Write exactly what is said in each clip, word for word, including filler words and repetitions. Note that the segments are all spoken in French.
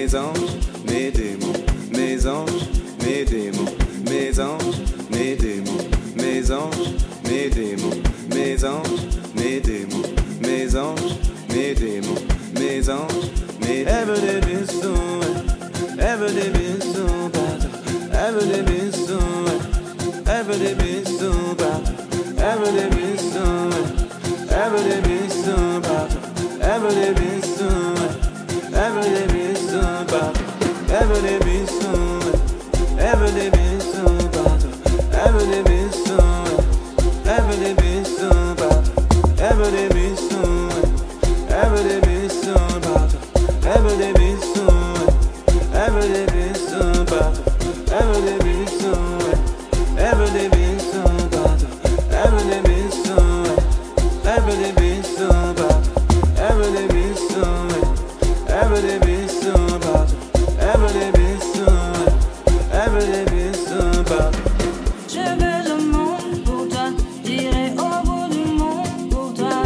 mes anges, mes démons, mes anges, mes démons, mes anges, mes démons, mes anges, mes démons, mes anges, mes démons, mes anges, mes démons, mes anges, mes ever they been so, ever they been so bad, ever they been so, ever they been so bad, ever they been so, ever they been so bad, ever they been so, ever they been so bad, ever they been so, ever they been so bad, ever they been so, ever they been so bad, ever they been so, ever they been so bad, ever they been so, ever they been so bad, ever they been so, ever they been so bad, ever they been so, ever they been so bad, ever they been so, ever they been so bad, ever they been so, ever they been so bad. Je veux le monde pour toi, j'irai au bout du monde pour toi.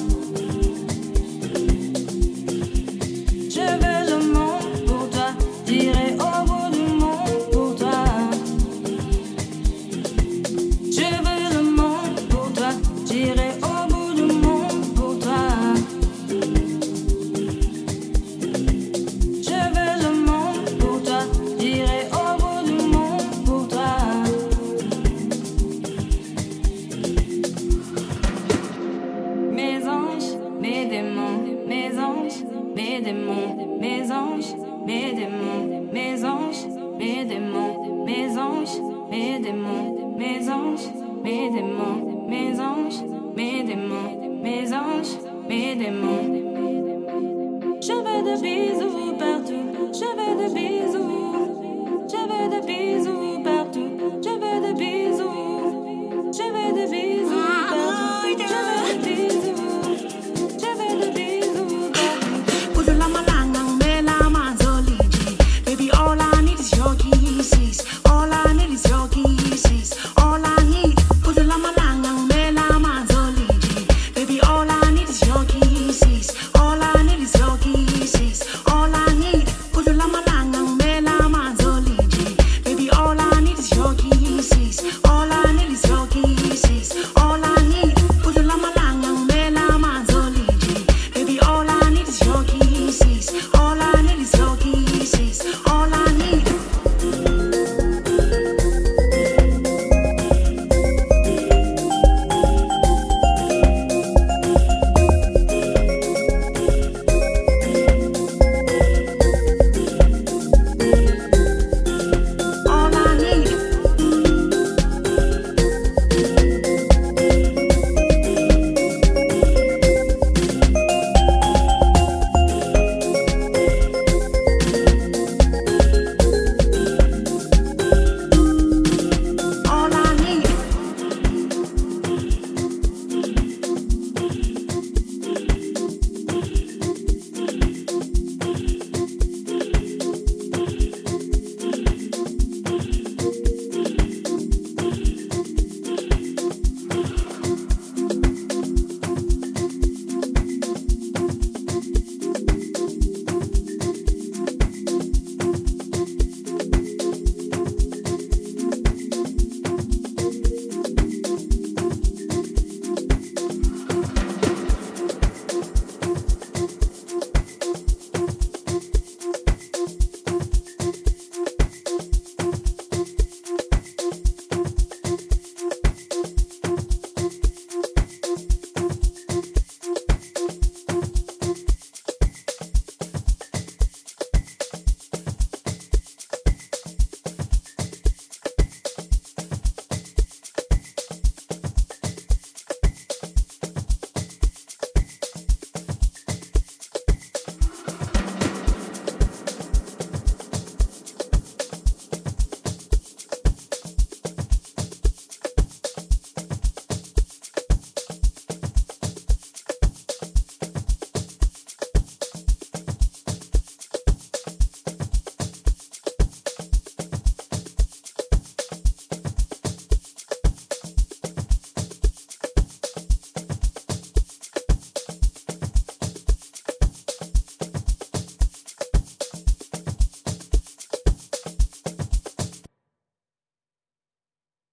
Je veux le monde pour toi, j'irai au bout du monde pour toi. Je veux le monde pour toi, j'irai au bout du monde pour toi. Je veux le monde pour toi, j'irai au bout du monde pour toi. Mes anges, mes démons, mes anges, mes démons, mes anges, mes démons, mes anges, mes démons, mes anges, mes démons, mes anges, mes démons, mes anges, mes démons, mes anges, mes démons.